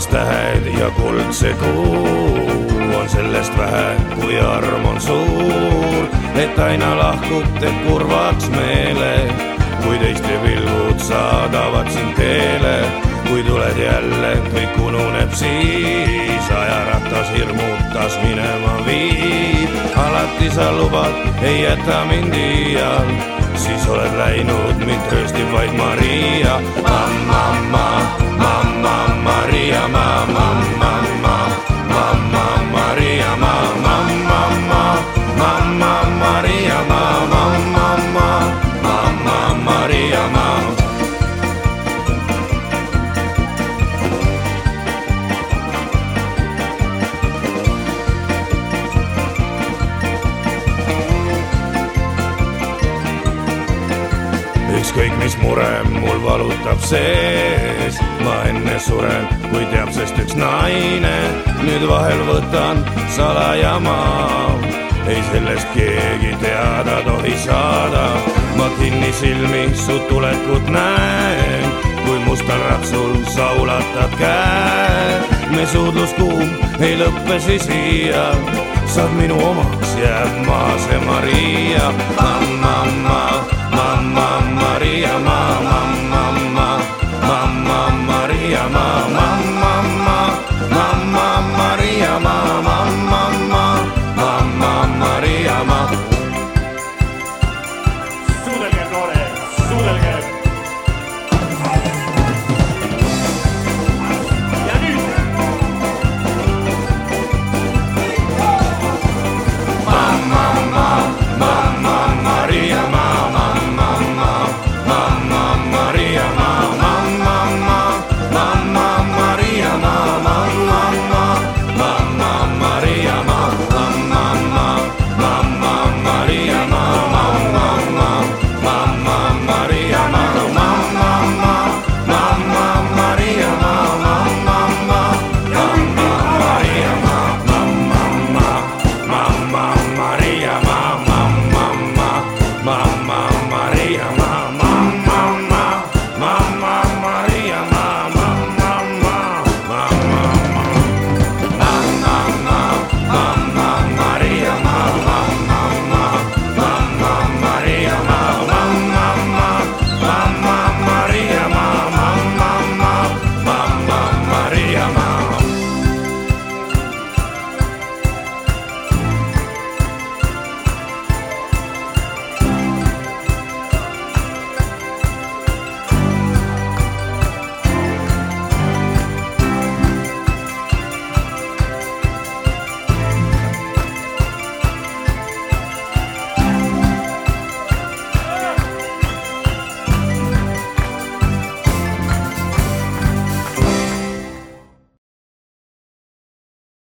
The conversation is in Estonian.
tähed ja kuldse kuu on sellest vähe, kui arm on suur, et aina lahkub teeb kurvaks meele, kui teiste pilgud saadavad sind teele. Kui tuled jälle, kõik ununeb siis, ajaratas hirmutas minema viib. Alati sa lubad, ei jäta mind iial, siis oled läinud, mind trööstib vaid Maria. Mamma, mamma, Maria, mamma, mamma, mamma, Maria, mamma, mamma, mamma, Maria, mamma, mamma, mamma, Maria, mamma. Ükskõik mis mure mul valutab sees, ma enne suren, kui teab sest üks naine. Nüüd vahel võtan salaja ma, ei sellest keegi teada tohi saada. Ma kinni silmi su tulekut näen, kui mustal ratsul sa ulatad käe. Me suudlus kuum ei lõppe siis iial, saad minu omaks, jääb maa see Maria. Mamma, mamma, Maria, mamma.